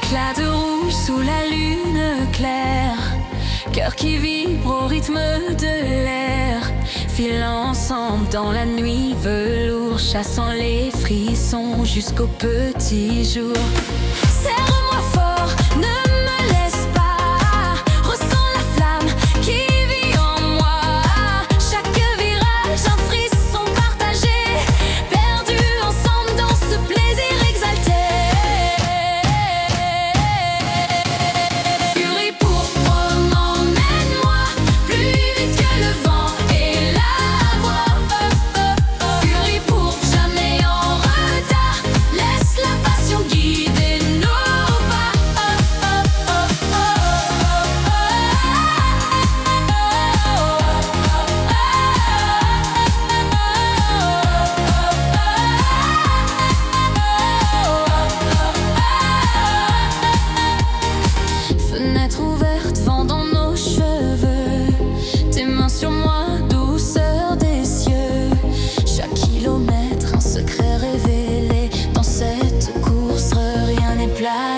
Éclat de rouge sous la lune claire, cœur qui vibre au rythme de l'air, filant ensemble dans la nuit velours, chassant les frissons jusqu'au petit jour. Serre-moi fort, ne me laisse pas, ressens la flamme qui vit en moi. Chaque virage, un frisson partagé, perdu ensemble dans ce plaisir exalté. Furie pourpre, emmène-moi plus vite que le vent et la voix. Furie pourpre, jamais en retard, laisse la passion guider nos pas. Fenêtre ouverte, vent dans nos cheveux, tes mains sur moi, douceur des cieux. Chaque kilomètre, un secret révélé. Dans cette course, rien n'est plat.